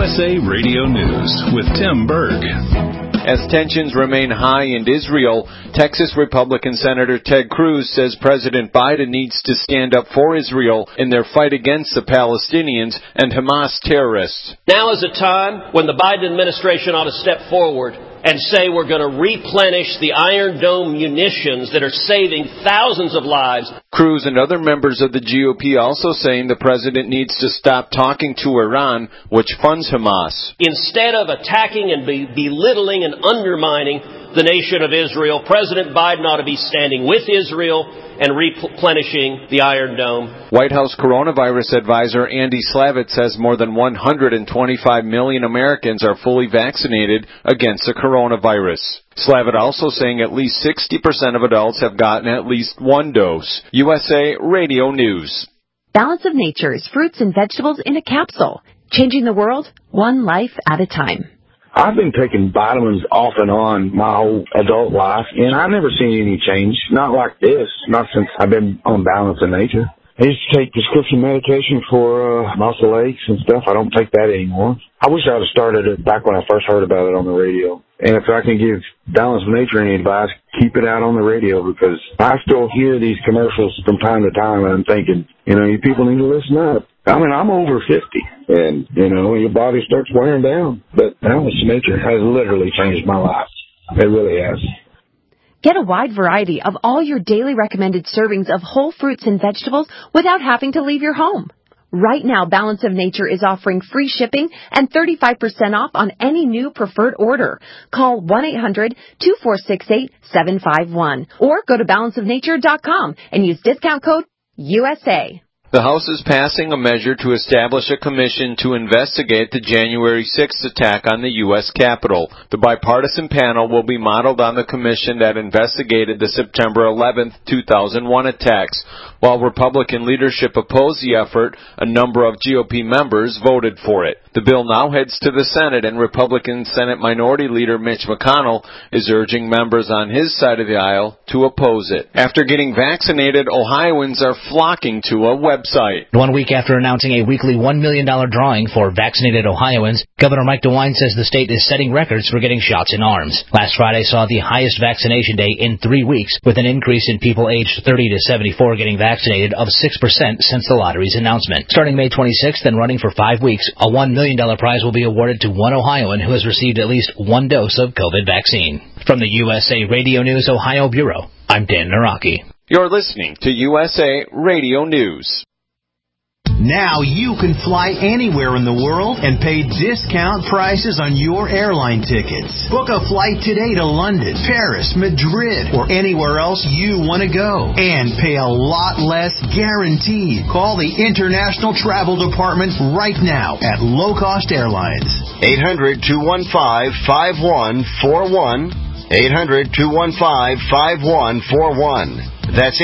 USA Radio News with Tim Berg. As tensions remain high in Israel, Texas Republican Senator Ted Cruz says President Biden needs to stand up for Israel in their fight against the Palestinians and Hamas terrorists. Now is a time when the Biden administration ought to step forward and say we're going to replenish the Iron Dome munitions that are saving thousands of lives. Cruz and other members of the GOP also saying the president needs to stop talking to Iran, which funds Hamas. Instead of attacking and belittling and undermining the nation of Israel, President Biden ought to be standing with Israel and replenishing the Iron Dome. White House coronavirus advisor Andy Slavitt says more than 125 million Americans are fully vaccinated against the coronavirus. Slavitt also saying at least 60% of adults have gotten at least one dose. USA Radio News. Balance of Nature's fruits and vegetables in a capsule, changing the world one life at a time. I've been taking vitamins off and on my whole adult life, and I've never seen any change. Not like this. Not since I've been on Balance of Nature. I used to take prescription medication for muscle aches and stuff. I don't take that anymore. I wish I would have started it back when I first heard about it on the radio. And if I can give Balance of Nature any advice, keep it out on the radio, because I still hear these commercials from time to time, and I'm thinking, you people need to listen up. I mean, I'm over 50, and, your body starts wearing down. But Balance of Nature has literally changed my life. It really has. Get a wide variety of all your daily recommended servings of whole fruits and vegetables without having to leave your home. Right now, Balance of Nature is offering free shipping and 35% off on any new preferred order. Call 1-800-2468-751 or go to balanceofnature.com and use discount code USA. The House is passing a measure to establish a commission to investigate the January 6th attack on the U.S. Capitol. The bipartisan panel will be modeled on the commission that investigated the September 11th, 2001 attacks. While Republican leadership opposed the effort, a number of GOP members voted for it. The bill now heads to the Senate, and Republican Senate Minority Leader Mitch McConnell is urging members on his side of the aisle to oppose it. After getting vaccinated, Ohioans are flocking to a website. 1 week after announcing a weekly $1 million drawing for vaccinated Ohioans, Governor Mike DeWine says the state is setting records for getting shots in arms. Last Friday saw the highest vaccination day in 3 weeks, with an increase in people aged 30 to 74 getting vaccinated of 6% since the lottery's announcement. Starting May 26th and running for 5 weeks, a $1 million prize will be awarded to one Ohioan who has received at least one dose of COVID vaccine. From the USA Radio News Ohio Bureau, I'm Dan Naraki. You're listening to USA Radio News. Now you can fly anywhere in the world and pay discount prices on your airline tickets. Book a flight today to London, Paris, Madrid, or anywhere else you want to go. And pay a lot less guaranteed. Call the International Travel Department right now at Low Cost Airlines. 800-215-5141. 800-215-5141. That's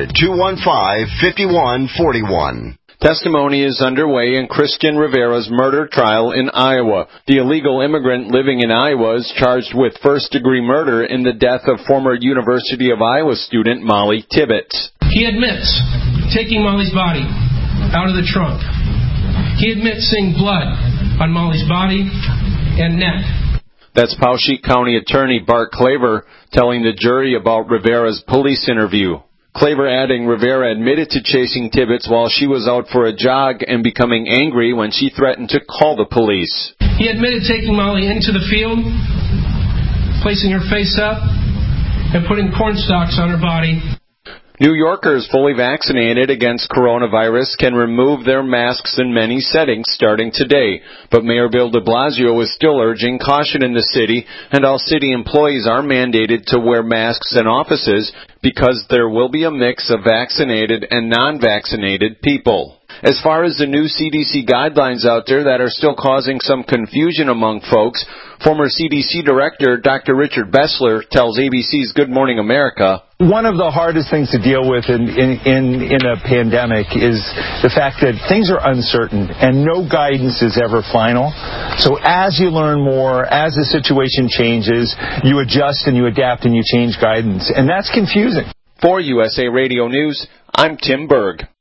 800-215-5141. Testimony is underway in Christian Rivera's murder trial in Iowa. The illegal immigrant living in Iowa is charged with first-degree murder in the death of former University of Iowa student Molly Tibbetts. He admits taking Molly's body out of the trunk. He admits seeing blood on Molly's body and neck. That's Poweshiek County Attorney Bart Claver telling the jury about Rivera's police interview. Claver adding Rivera admitted to chasing Tibbetts while she was out for a jog and becoming angry when she threatened to call the police. He admitted taking Molly into the field, placing her face up, and putting corn stalks on her body. New Yorkers fully vaccinated against coronavirus can remove their masks in many settings starting today. But Mayor Bill de Blasio is still urging caution in the city, and all city employees are mandated to wear masks in offices because there will be a mix of vaccinated and non-vaccinated people. As far as the new CDC guidelines out there that are still causing some confusion among folks, former CDC Director Dr. Richard Bessler tells ABC's Good Morning America, one of the hardest things to deal with in a pandemic is the fact that things are uncertain and no guidance is ever final. So as you learn more, as the situation changes, you adjust and you adapt and you change guidance. And that's confusing. For USA Radio News, I'm Tim Berg.